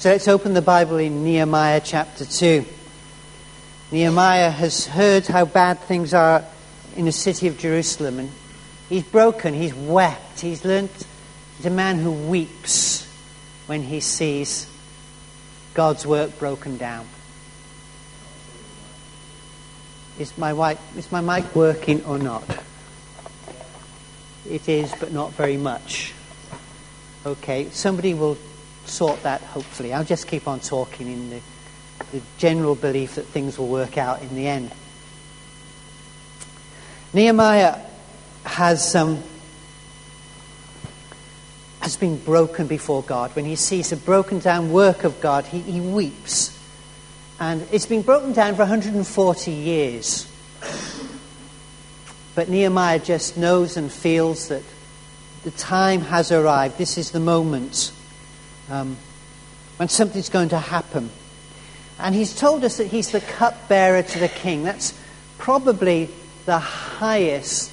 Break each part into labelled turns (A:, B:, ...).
A: So let's open the Bible in Nehemiah chapter 2. Nehemiah has heard how bad things are in the city of Jerusalem, and he's broken, he's wept, he's learnt. He's a man who weeps when he sees God's work broken down. Is my mic working or not? It is, but not very much. Okay, somebody will sort that, hopefully. I'll just keep on talking in the general belief that things will work out in the end. Nehemiah has been broken before God. When he sees the broken down work of God, he weeps. And it's been broken down for 140 years. But Nehemiah just knows and feels that the time has arrived. This is the moment when something's going to happen. And he's told us that he's the cupbearer to the king. That's probably the highest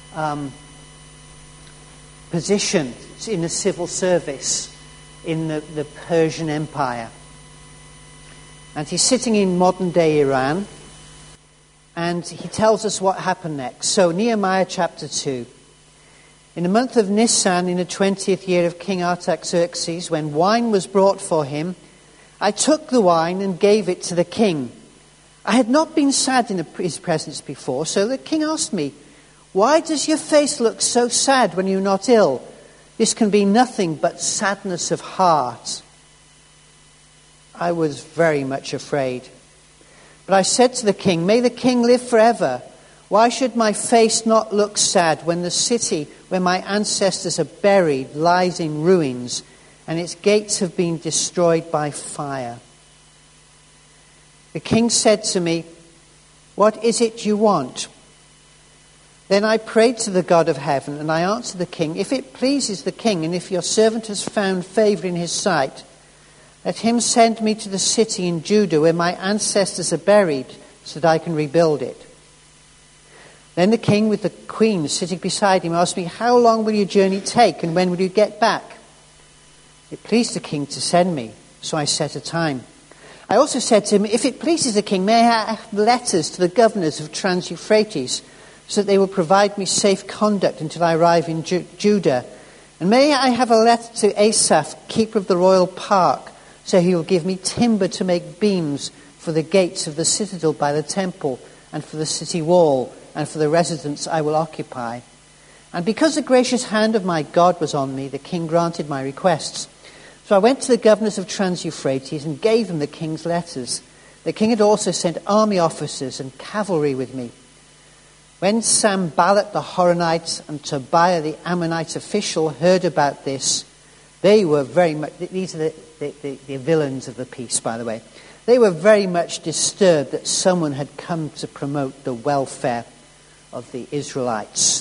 A: position in the civil service in the Persian Empire. And he's sitting in modern-day Iran, and he tells us what happened next. So, Nehemiah chapter 2. In the month of Nisan, in the 20th year of King Artaxerxes, when wine was brought for him, I took the wine and gave it to the king. I had not been sad in his presence before, so the king asked me, "Why does your face look so sad when you're not ill? This can be nothing but sadness of heart." I was very much afraid. But I said to the king, "May the king live forever. Why should my face not look sad when the city where my ancestors are buried lies in ruins and its gates have been destroyed by fire?" The king said to me, "What is it you want?" Then I prayed to the God of heaven, and I answered the king, "If it pleases the king, and if your servant has found favor in his sight, let him send me to the city in Judah where my ancestors are buried, so that I can rebuild it." Then the king, with the queen sitting beside him, asked me, "How long will your journey take, and when will you get back?" It pleased the king to send me, so I set a time. I also said to him, "If it pleases the king, may I have letters to the governors of Trans-Euphrates, so that they will provide me safe conduct until I arrive in Judah? And may I have a letter to Asaph, keeper of the royal park, so he will give me timber to make beams for the gates of the citadel by the temple, and for the city wall, and for the residence I will occupy." And because the gracious hand of my God was on me, the king granted my requests. So I went to the governors of Trans-Euphrates and gave them the king's letters. The king had also sent army officers and cavalry with me. When Sanballat the Horonite and Tobiah the Ammonite official heard about this, they were very much, these are the villains of the peace, by the way. They were very much disturbed that someone had come to promote the welfare of the Israelites.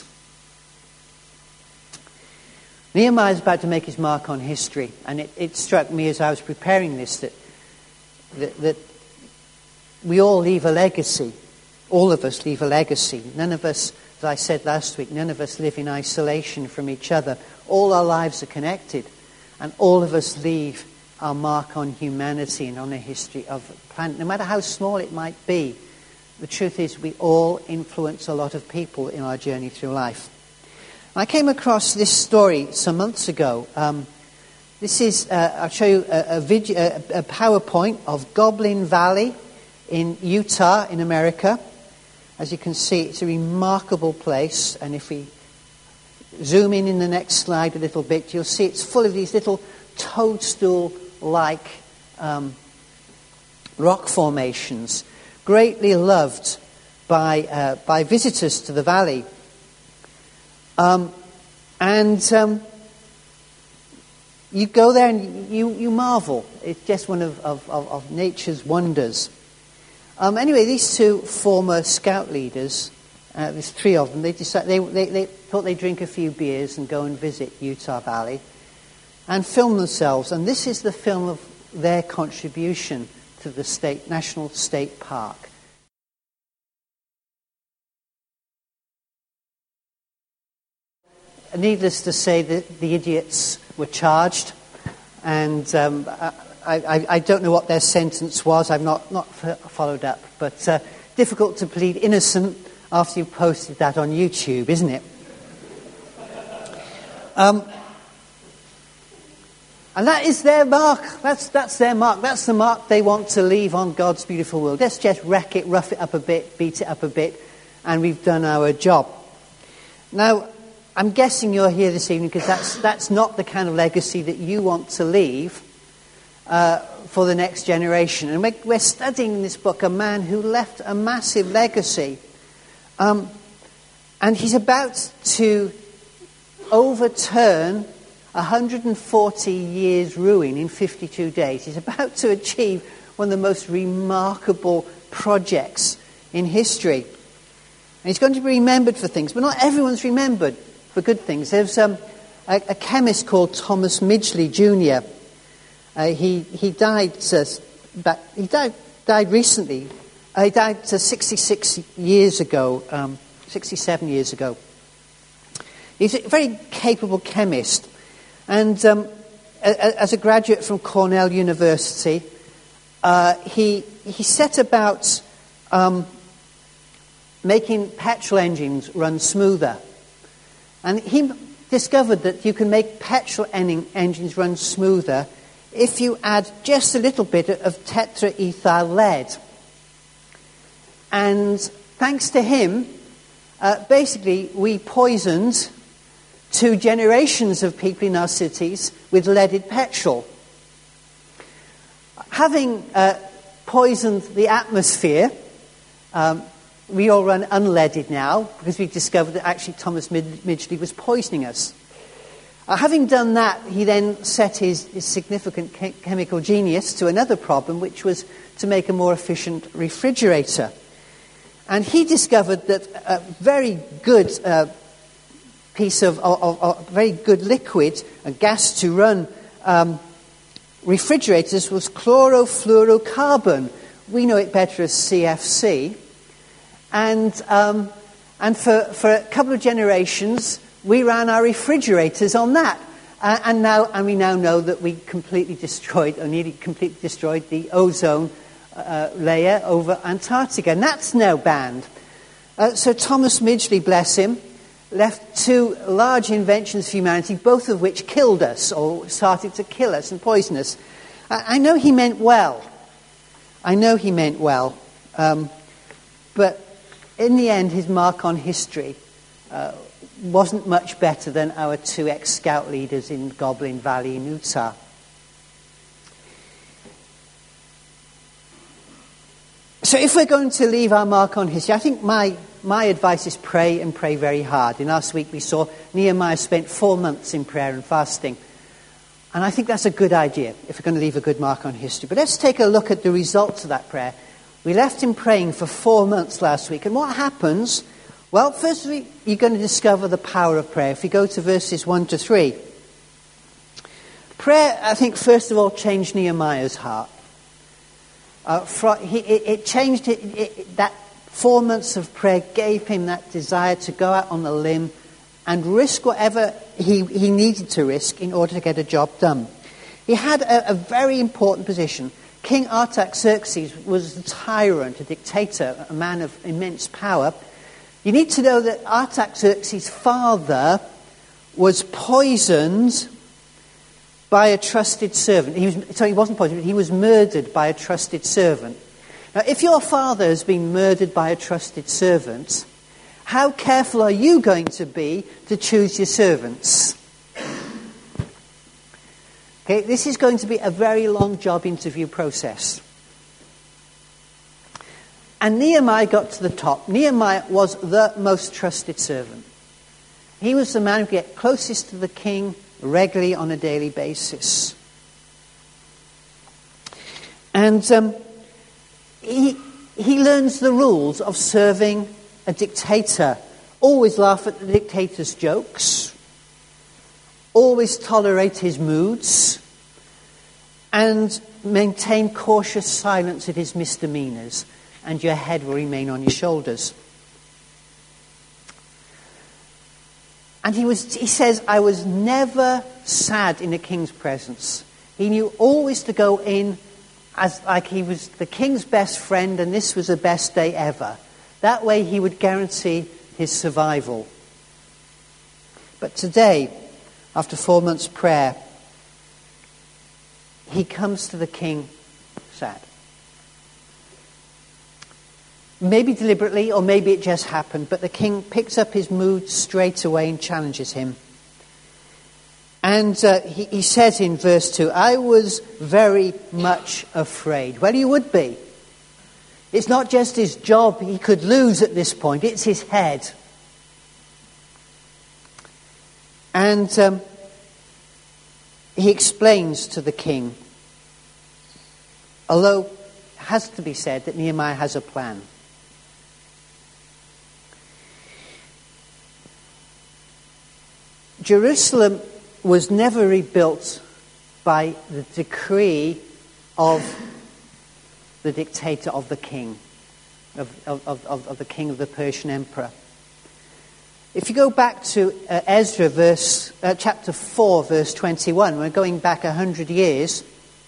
A: Nehemiah is about to make his mark on history, and it struck me as I was preparing this that we all leave a legacy. All of us leave a legacy. None of us, as I said last week, none of us live in isolation from each other. All our lives are connected, and all of us leave our mark on humanity and on the history of the planet, no matter how small it might be. The truth is, we all influence a lot of people in our journey through life. I came across this story some months ago. This is, I'll show you a PowerPoint of Goblin Valley in Utah in America. As you can see, it's a remarkable place. And if we zoom in the next slide a little bit, you'll see it's full of these little toadstool-like rock formations, greatly loved by visitors to the valley. You go there and you marvel. It's just one of nature's wonders. Anyway, these two former scout leaders, there's three of them, they thought they'd drink a few beers and go and visit Utah Valley and film themselves. And this is the film of their contribution to the National State Park. Needless to say, the idiots were charged, and I don't know what their sentence was. I've not followed up. But difficult to plead innocent after you've posted that on YouTube, isn't it? And that is their mark. That's their mark. That's the mark they want to leave on God's beautiful world. Let's just wreck it, rough it up a bit, beat it up a bit, and we've done our job. Now, I'm guessing you're here this evening because that's not the kind of legacy that you want to leave for the next generation. And we're studying in this book a man who left a massive legacy. And he's about to overturn 140 years ruin in 52 days. He's about to achieve one of the most remarkable projects in history. And he's going to be remembered for things, but not everyone's remembered for good things. There's a chemist called Thomas Midgley Jr. He died recently. He died 67 years ago. He's a very capable chemist. And as a graduate from Cornell University, he set about making petrol engines run smoother. And he discovered that you can make petrol engines run smoother if you add just a little bit of tetraethyl lead. And thanks to him, basically we poisoned 2 generations of people in our cities with leaded petrol. Having poisoned the atmosphere, we all run unleaded now because we've discovered that actually Thomas Midgley was poisoning us. Having done that, he then set his significant chemical genius to another problem, which was to make a more efficient refrigerator. And he discovered that a very good piece of very good liquid, a gas to run refrigerators was chlorofluorocarbon. We know it better as CFC. And for a couple of generations, we ran our refrigerators on that. And we now know that we completely destroyed, or nearly completely destroyed, the ozone layer over Antarctica. And that's now banned. So Thomas Midgley, bless him, left 2 large inventions for humanity, both of which killed us, or started to kill us and poison us. I know he meant well. But in the end, his mark on history wasn't much better than our 2 ex-scout leaders in Goblin Valley in Utah. So if we're going to leave our mark on history, I think my advice is pray and pray very hard. In last week we saw Nehemiah spent 4 months in prayer and fasting. And I think that's a good idea if we're going to leave a good mark on history. But let's take a look at the results of that prayer. We left him praying for 4 months last week. And what happens? Well, firstly, you're going to discover the power of prayer. If you go to verses 1 to 3. Prayer, I think, first of all, changed Nehemiah's heart. It changed it. That 4 months of prayer gave him that desire to go out on the limb and risk whatever he needed to risk in order to get a job done. He had a very important position. King Artaxerxes was a tyrant, a dictator, a man of immense power. You need to know that Artaxerxes' father was poisoned by a trusted servant. He wasn't poisoned, he was murdered by a trusted servant. Now, if your father has been murdered by a trusted servant, how careful are you going to be to choose your servants? Okay, this is going to be a very long job interview process. And Nehemiah got to the top. Nehemiah was the most trusted servant. He was the man who could get closest to the king regularly on a daily basis. And he learns the rules of serving a dictator. Always laugh at the dictator's jokes. Always tolerate his moods. And maintain cautious silence at his misdemeanors. And your head will remain on your shoulders. And he says, I was never sad in the king's presence. He knew always to go in as like he was the king's best friend and this was the best day ever. That way he would guarantee his survival. But today, after 4 months' prayer, he comes to the king sad. Maybe deliberately, or maybe it just happened, but the king picks up his mood straight away and challenges him. And he says in verse 2, I was very much afraid. Well, he would be. It's not just his job he could lose at this point, it's his head. And he explains to the king, although it has to be said that Nehemiah has a plan. Jerusalem was never rebuilt by the decree of the dictator of the king, of the king of the Persian emperor. If you go back to Ezra chapter 4, verse 21, we're going back 100 years,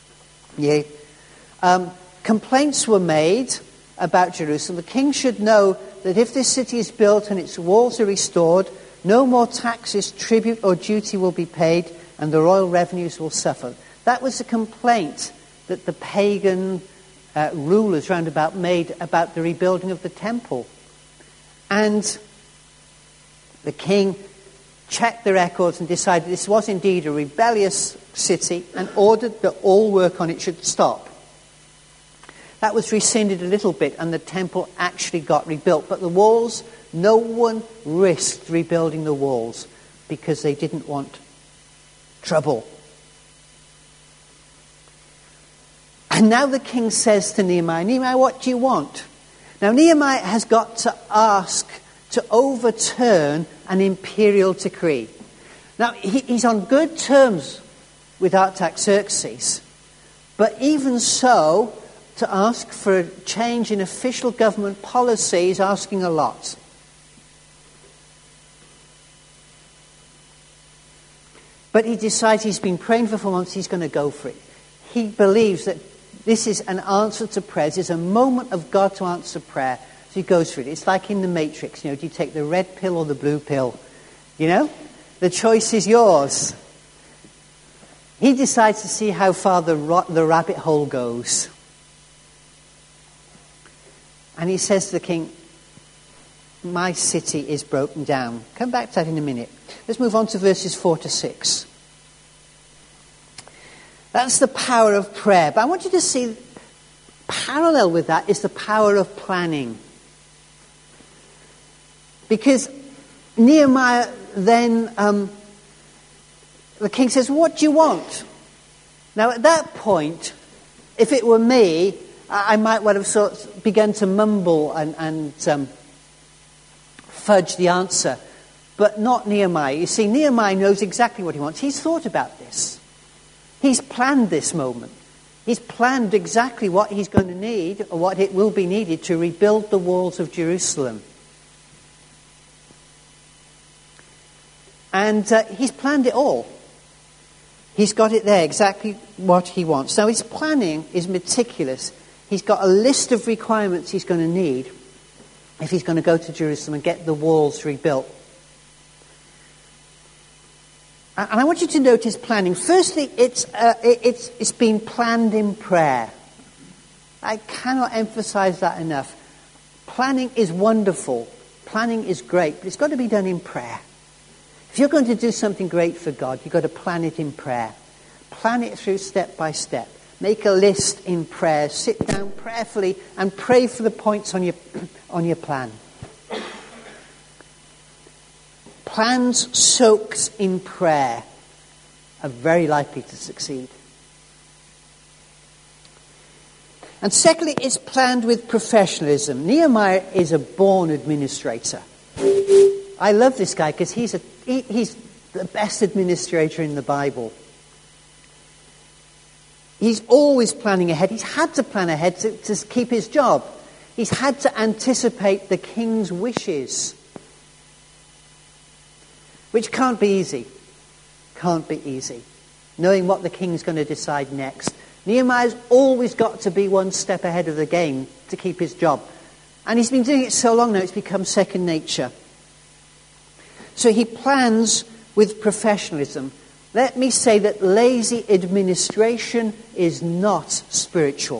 A: complaints were made about Jerusalem. The king should know that if this city is built and its walls are restored, no more taxes, tribute or duty will be paid, and the royal revenues will suffer. That was a complaint that the pagan rulers round about made about the rebuilding of the temple. And the king checked the records and decided this was indeed a rebellious city and ordered that all work on it should stop. That was rescinded a little bit and the temple actually got rebuilt. But the walls, no one risked rebuilding the walls because they didn't want trouble. And now the king says to Nehemiah, Nehemiah, what do you want? Now Nehemiah has got to ask to overturn an imperial decree. Now he's on good terms with Artaxerxes, but even so, to ask for a change in official government policy is asking a lot. But he decides he's been praying for 4 months, he's going to go for it. He believes that this is an answer to prayer. It's a moment of God to answer prayer. So he goes for it. It's like in the Matrix, do you take the red pill or the blue pill? The choice is yours. He decides to see how far the rabbit hole goes. And he says to the king, my city is broken down. Come back to that in a minute. Let's move on to verses 4 to 6. That's the power of prayer. But I want you to see, parallel with that is the power of planning. Because Nehemiah then, the king says, what do you want? Now at that point, if it were me, I might well have sort of begun to mumble and fudge the answer. But not Nehemiah. You see, Nehemiah knows exactly what he wants. He's thought about this. He's planned this moment. He's planned exactly what he's going to need, or what it will be needed to rebuild the walls of Jerusalem. And he's planned it all. He's got it there, exactly what he wants. Now his planning is meticulous. He's got a list of requirements he's going to need if he's going to go to Jerusalem and get the walls rebuilt. And I want you to note his planning. Firstly, it's been planned in prayer. I cannot emphasize that enough. Planning is wonderful. Planning is great, but it's got to be done in prayer. If you're going to do something great for God, you've got to plan it in prayer. Plan it through step by step. Make a list in prayer. Sit down prayerfully and pray for the points on your plan. Plans soaked in prayer are very likely to succeed. And secondly, it's planned with professionalism. Nehemiah is a born administrator. I love this guy because he's the best administrator in the Bible. He's always planning ahead. He's had to plan ahead to keep his job. He's had to anticipate the king's wishes. Which can't be easy. Can't be easy. knowing what the king's going to decide next. Nehemiah's always got to be one step ahead of the game to keep his job. And he's been doing it so long now, it's become second nature. So he plans with professionalism. Let me say that lazy administration is not spiritual.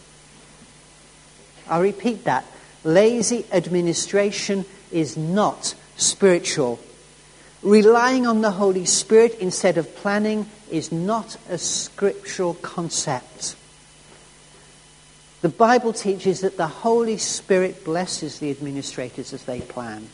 A: I'll repeat that. Lazy administration is not spiritual. Relying on the Holy Spirit instead of planning is not a scriptural concept. The Bible teaches that the Holy Spirit blesses the administrators as they plan.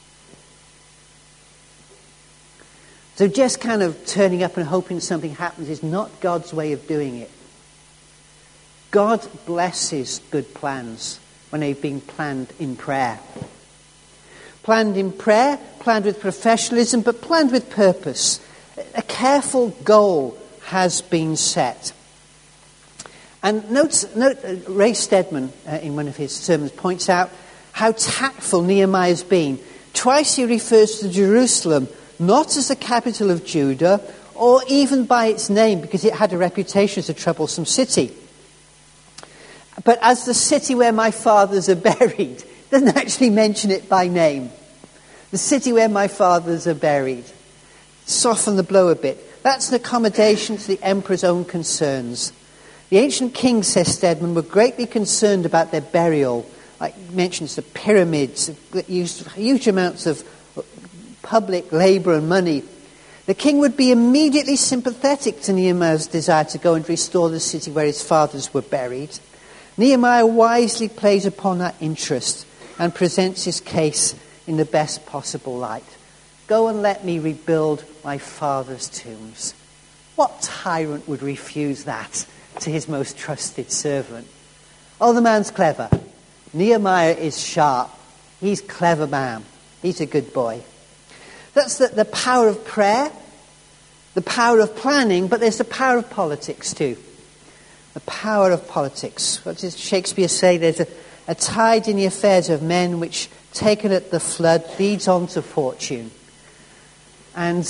A: So just kind of turning up and hoping something happens is not God's way of doing it. God blesses good plans when they've been planned in prayer. Planned in prayer, planned with professionalism, but planned with purpose. A careful goal has been set. And note Ray Steadman, in one of his sermons, points out how tactful Nehemiah's been. Twice he refers to Jerusalem not as the capital of Judah, or even by its name, because it had a reputation as a troublesome city, but as the city where my fathers are buried. Doesn't actually mention it by name. The city where my fathers are buried. Soften the blow a bit. That's an accommodation to the emperor's own concerns. The ancient kings, says Steadman, were greatly concerned about their burial. Like he mentions the pyramids, used huge amounts of public labour and money. The king would be immediately sympathetic to Nehemiah's desire to go and restore the city where his fathers were buried. Nehemiah wisely plays upon that interest and presents his case in the best possible light. Go and let me rebuild my father's tombs. What tyrant would refuse that to his most trusted servant? Oh, the man's clever. Nehemiah is sharp. He's clever man. He's a good boy. That's the power of prayer, the power of planning, but there's the power of politics too. The power of politics. What does Shakespeare say? There's a tide in the affairs of men which, taken at the flood, leads on to fortune. And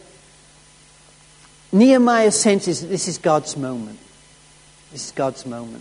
A: Nehemiah senses that this is God's moment. This is God's moment.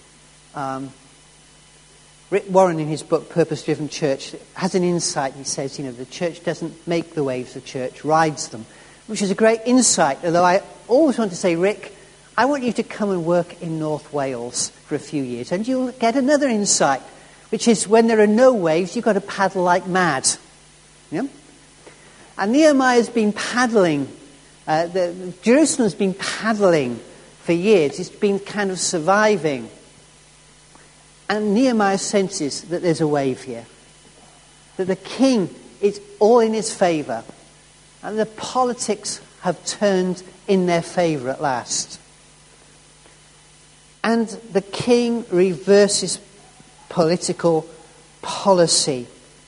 A: Rick Warren, in his book Purpose Driven Church, has an insight. He says, the church doesn't make the waves, the church rides them, which is a great insight. Although I always want to say, Rick, I want you to come and work in North Wales for a few years, and you'll get another insight, which is when there are no waves, you've got to paddle like mad. Yeah? And Nehemiah's been paddling. Jerusalem's been paddling for years. It's been kind of surviving. And Nehemiah senses that there's a wave here. That the king is all in his favour. And the politics have turned in their favour at last. And the king reverses political policy.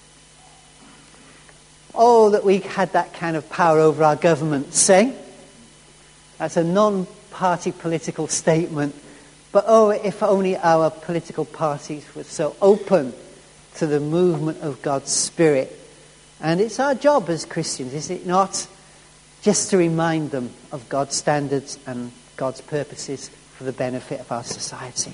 A: Oh, that we had that kind of power over our government, say. That's a non-party political statement. But oh, if only our political parties were so open to the movement of God's Spirit. And it's our job as Christians, is it not? Just to remind them of God's standards and God's purposes for the benefit of our society.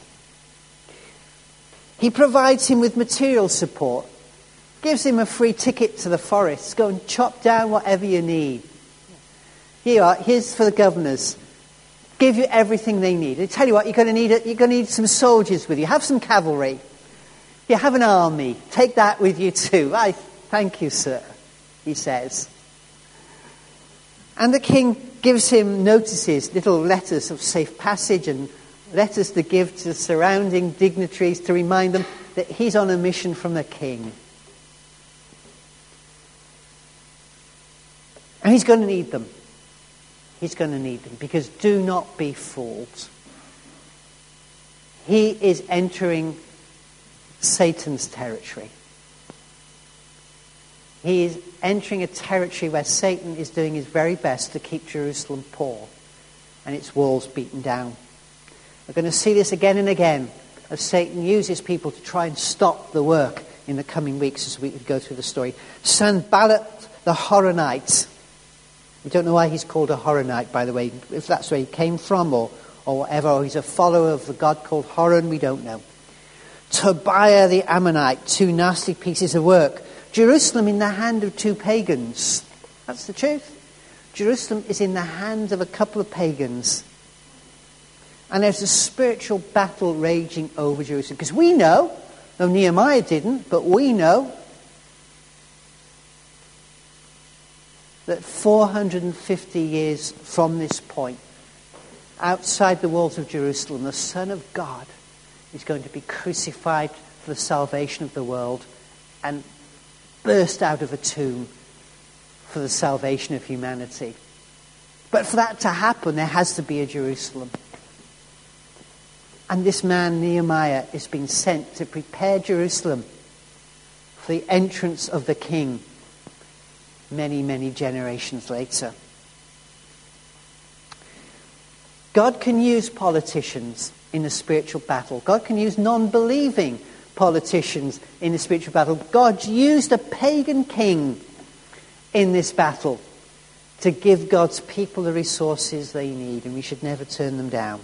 A: He provides him with material support. Gives him a free ticket to the forest. Go and chop down whatever you need. Here you are. Here's for the governors. Give you everything they need. I tell you what, you're going to need some soldiers with you. Have some cavalry. You have an army. Take that with you too. I thank you, sir, he says. And the king gives him notices, little letters of safe passage and letters to give to the surrounding dignitaries to remind them that he's on a mission from the king. And he's going to need them. He's going to need them, because do not be fooled. He is entering Satan's territory. He is entering a territory where Satan is doing his very best to keep Jerusalem poor and its walls beaten down. We're going to see this again and again as Satan uses people to try and stop the work in the coming weeks as we go through the story. Sanballat the Horonite We don't know why he's called a Horonite, by the way. If that's where he came from or whatever, or he's a follower of the god called Horon, we don't know. Tobiah the Ammonite, 2 nasty pieces of work. Jerusalem in the hand of 2 pagans. That's the truth. Jerusalem is in the hands of a couple of pagans. And there's a spiritual battle raging over Jerusalem. Because we know, though Nehemiah didn't, but we know that 450 years from this point, outside the walls of Jerusalem, the Son of God is going to be crucified for the salvation of the world and burst out of a tomb for the salvation of humanity. But for that to happen, there has to be a Jerusalem. And this man, Nehemiah, is being sent to prepare Jerusalem for the entrance of the King many, many generations later. God can use politicians in a spiritual battle. God can use non-believing politicians in a spiritual battle. God used a pagan king in this battle to give God's people the resources they need, and we should never turn them down.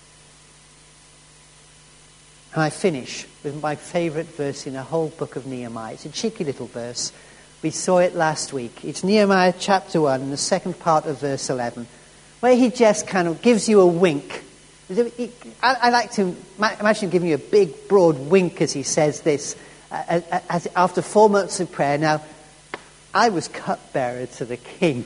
A: And I finish with my favourite verse in the whole book of Nehemiah. It's a cheeky little verse. We saw it last week. It's Nehemiah chapter 1, the second part of verse 11, where he just kind of gives you a wink. I like to imagine him giving you a big, broad wink as he says this, after 4 months of prayer. Now, I was cupbearer to the king.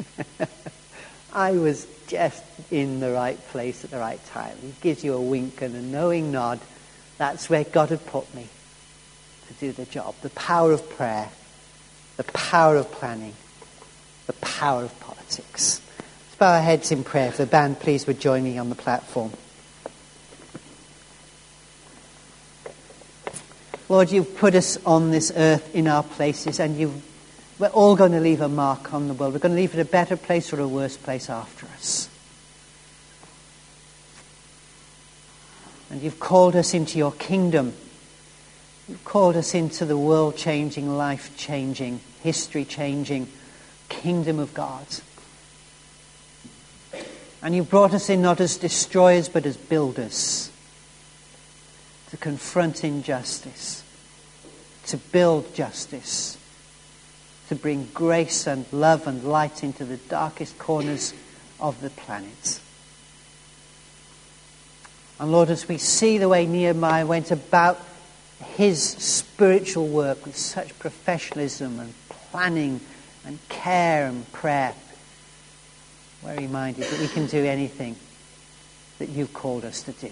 A: I was just in the right place at the right time. He gives you a wink and a knowing nod. That's where God had put me to do the job. The power of prayer, the power of planning, the power of politics. Let's bow our heads in prayer. If the band, please, would join me on the platform. Lord, you've put us on this earth in our places, and we're all going to leave a mark on the world. We're going to leave it a better place or a worse place after us. And you've called us into your kingdom. You've called us into the world-changing, life-changing, history-changing kingdom of God. And you've brought us in not as destroyers but as builders, to confront injustice, to build justice, to bring grace and love and light into the darkest corners of the planet. And Lord, as we see the way Nehemiah went about his spiritual work with such professionalism and planning and care and prayer, we're reminded that we can do anything that you've called us to do.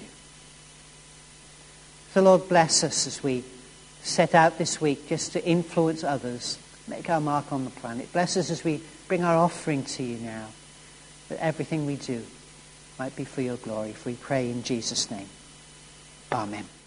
A: So Lord, bless us as we set out this week just to influence others, make our mark on the planet. Bless us as we bring our offering to you now, that everything we do might be for your glory. For we pray in Jesus' name. Amen.